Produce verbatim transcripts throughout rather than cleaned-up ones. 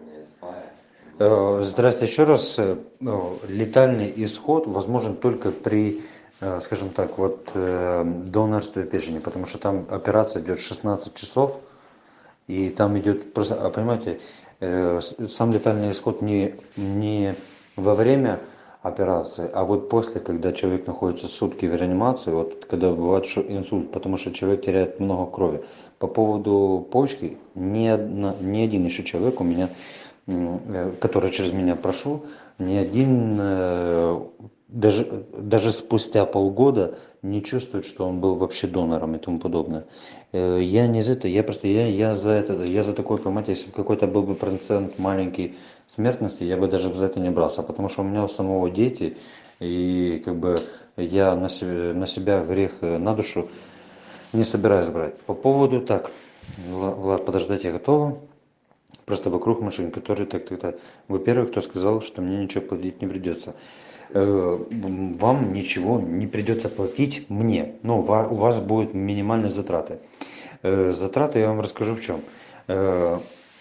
Э, Здравствуйте еще раз. Э, ну, Летальный исход возможен только при, э, скажем так, вот э, донорстве печени, потому что там операция идет шестнадцать часов, и там идет просто, а понимаете, э, с- сам летальный исход не, не во время операции, а вот после, когда человек находится сутки в реанимации, вот когда бывает шо- инсульт, потому что человек теряет много крови. По поводу почки, ни, одна, ни один еще человек у меня, м, э, который через меня прошел, ни один э, даже, даже спустя полгода не чувствует, что он был вообще донором и тому подобное. Э, Я не за это, я просто, я, я за это, я за такой, понимаете, если бы какой-то был бы процент маленький смертности, я бы даже за это не брался, потому что у меня у самого дети, и как бы я на себя, на себя грех э, на душу не собираюсь брать. По поводу, так, Вла- Влад, подождать я готова. Просто вокруг машин, которые так, так, так. Во-первых, кто сказал, что мне ничего платить не придется. Э, Вам ничего не придется платить мне, но у вас будут минимальные затраты. Э, Затраты я вам расскажу в чем. Э,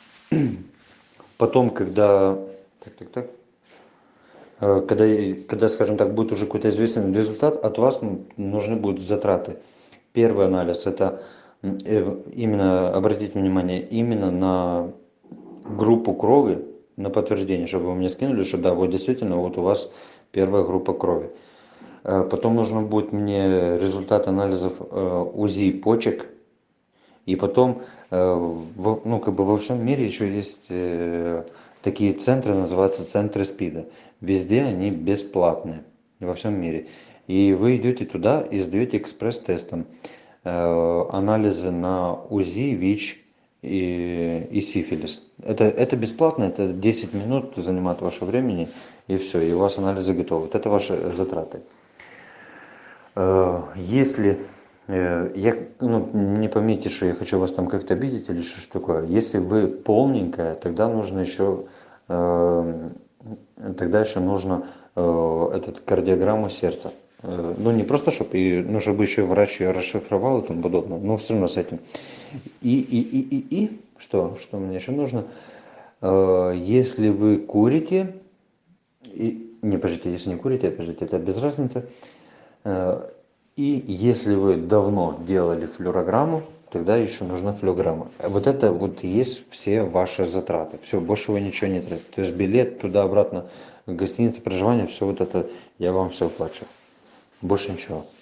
Потом, когда, так, так, так, э, когда, когда, скажем так, будет уже какой-то известный результат, от вас нужны будут затраты. Первый анализ – это э, именно, обратите внимание, именно на группу крови, на подтверждение, чтобы вы мне скинули, что да, вот действительно, вот у вас первая группа крови. Э, Потом нужно будет мне результат анализов э, УЗИ почек. И потом, э, в- ну, как бы во всем мире еще есть э, такие центры, называются центры СПИДа. Везде они бесплатные, во всем мире. И вы идете туда и сдаете экспресс-тестом э, анализы на УЗИ, ВИЧ и, и сифилис. Это, это бесплатно, это десять минут занимает ваше времени, и все, и у вас анализы готовы. Вот это ваши затраты. Э, Если э, я, ну, не поймите, что я хочу вас там как-то обидеть или что ж такое. Если вы полненькая, тогда нужно еще, э, тогда еще нужно э, этот кардиограмму сердца. Э, Ну, не просто, чтобы, и, ну, чтобы еще врач ее расшифровал и тому подобное, но все равно с этим. И, и, и, и, и, что, что мне еще нужно? Э, Если вы курите, и, не, подождите, если не курите, подождите, это без разницы. Э, И если вы давно делали флюорограмму, тогда еще нужна флюорограмма. Вот это вот и есть все ваши затраты. Все, больше вы ничего не тратите. То есть билет туда-обратно, гостиница, проживание, все вот это я вам все оплачу. Больше ничего.